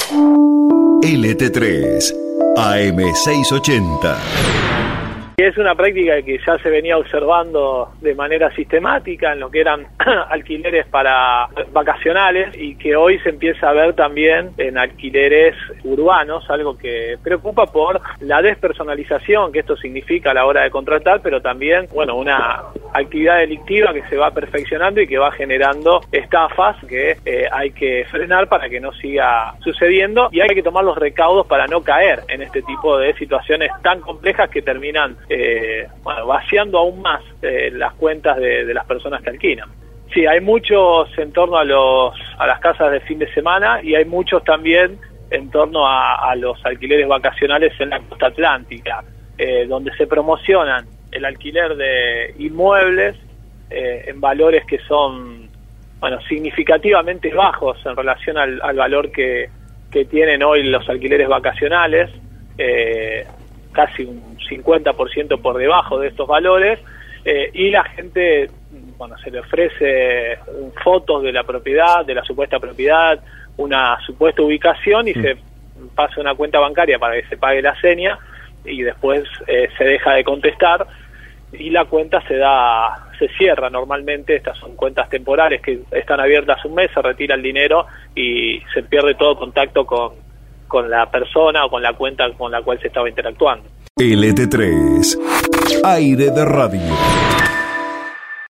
LT3 AM680. Es una práctica que ya se venía observando de manera sistemática en lo que eran alquileres para vacacionales y que hoy se empieza a ver también en alquileres urbanos, algo que preocupa por la despersonalización que esto significa a la hora de contratar, pero también, bueno, una actividad delictiva que se va perfeccionando y que va generando estafas que hay que frenar para que no siga sucediendo, y hay que tomar los recaudos para no caer en este tipo de situaciones tan complejas que terminan vaciando aún más las cuentas de las personas que alquilan. Sí, hay muchos en torno a las casas de fin de semana, y hay muchos también en torno a los alquileres vacacionales en la costa atlántica, donde se promocionan el alquiler de inmuebles en valores que son significativamente bajos en relación al valor que tienen hoy los alquileres vacacionales, casi un 50% por debajo de estos valores, y la gente, se le ofrece fotos de la propiedad, de la supuesta propiedad, una supuesta ubicación, y se pasa una cuenta bancaria para que se pague la seña, y después se deja de contestar y la cuenta se cierra. Normalmente estas son cuentas temporales que están abiertas un mes, se retira el dinero y se pierde todo contacto con la persona o con la cuenta con la cual se estaba interactuando. LT3 Aire de Radio.